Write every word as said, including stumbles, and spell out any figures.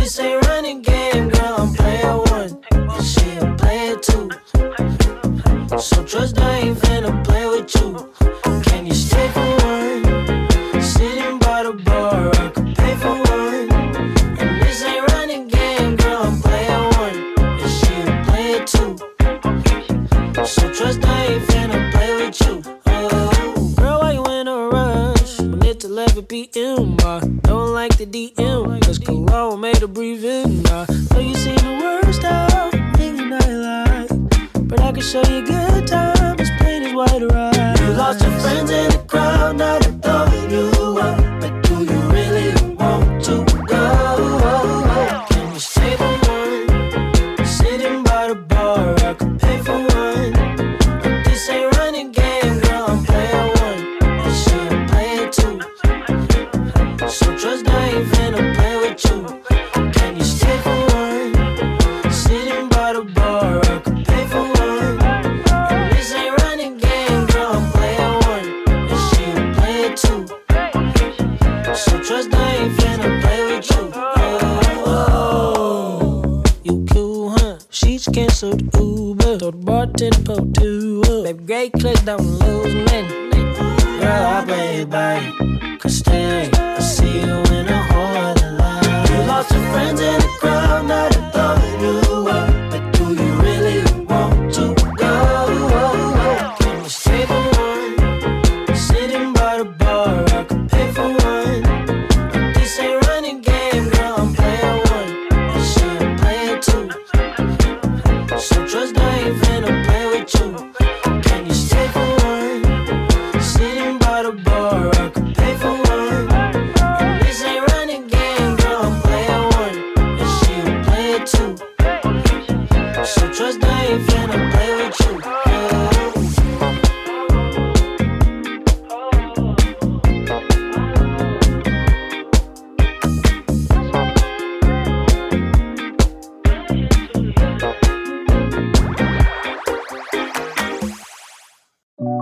This ain't running game, girl, I'm player one, and she a player two. So trust I ain't finna play with you. Can you stay for one? Sitting by the bar, I could pay for one. And this ain't running game, girl, I'm player one, and she a player two. So trust I ain't finna play with you. Oh, girl, why you in a rush? When it's eleven p m, I don't like the D M, cause cologne made her breathe in. I know you seen the worst out in your nightlife, but I can show you a good time as plain as white rice. You lost your friends in the crowd, now they're throwing you up, but do you really want to go? Can you stay for one? Sitting by the bar, I could pay for one. But this ain't running game, girl, I'm player one, and she a player two. So trust I ain't finna play with you. Can you stay for one? Sitting by the bar, I could pay for one. And this ain't running game, girl, I'm player one, and she a player two. So trust I ain't finna play with you. Oh, you cool, huh? She's canceled the Uber, told the bartender pull two up. Baby, great click, don't lose men. Girl, I play it back, cause stay, I see you in a whole other life. You lost your friends in the crowd, now they're throwing you up, but do you really want to go? Can you stay for one? Sitting by the bar, I could pay for one. But this ain't running game, girl, I'm player one, and she a player two. So trust I ain't finna play with you. Can you stay for one? Sitting by the bar, I could pay for one. And this ain't running game, girl, I'm player one, and she a player two. So trust I ain't finna play with you.